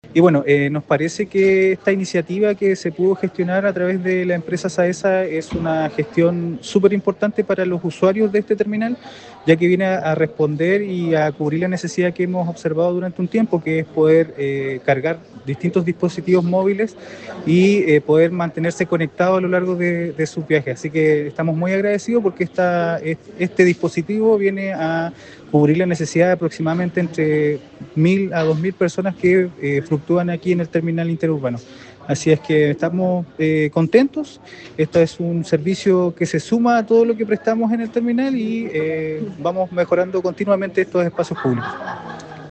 Y bueno, nos parece que esta iniciativa que se pudo gestionar a través de la empresa SAESA es una gestión súper importante para los usuarios de este terminal, ya que viene a responder y a cubrir la necesidad que hemos observado durante un tiempo, que es poder cargar distintos dispositivos móviles y poder mantenerse conectado a lo largo de sus viajes. Así que estamos muy agradecidos porque este dispositivo viene a cubrir la necesidad de aproximadamente entre 1.000 a 2.000 personas que fluctúan aquí en el terminal interurbano. Así es que estamos contentos. Esto es un servicio que se suma a todo lo que prestamos en el terminal y vamos mejorando continuamente estos espacios públicos.